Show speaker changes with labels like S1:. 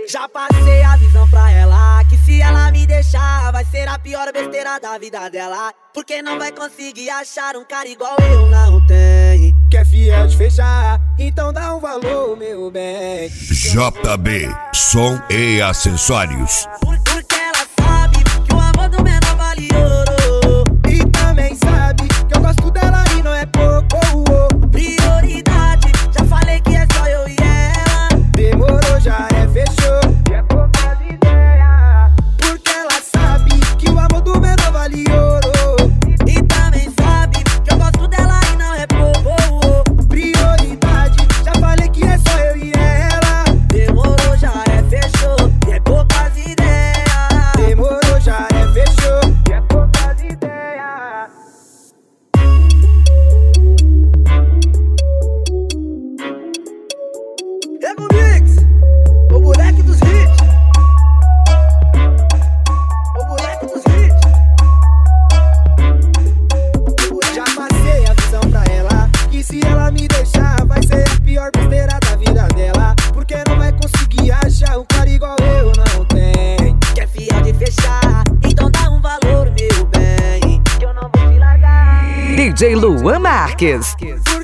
S1: Já passei a visão pra ela, que se ela me deixar vai ser a pior besteira da vida dela. Porque não vai conseguir achar um cara igual eu não tem.
S2: Quer fiel de fechar, então dá um valor, meu bem.
S3: JB, som e acessórios.
S1: Porque ela sabe que o amor do menor vale ouro.
S2: E também sabe que eu gosto dela e não é pouco.
S1: Prioridade, já falei que é só eu e ela.
S2: Demorou, já é, fechou. E é poucas ideias. Porque ela sabe que o amor do menor vale ouro.
S1: E também sabe que eu gosto dela e não é pouco.
S2: Prioridade, já falei que é só eu e ela.
S1: Demorou, já é, fechou. E é poucas ideias.
S2: Demorou, já é, fechou. E é poucas ideias.
S1: Ego Mix, o moleque dos hits. O moleque dos hits.
S2: Já passei a visão pra ela, que se ela me deixar vai ser a pior besteira da vida dela. Porque não vai conseguir achar um cara igual eu não tem.
S1: Quer fiel de fechar, então dá um valor, meu bem, que eu não vou te largar.
S4: DJ Luan Marques.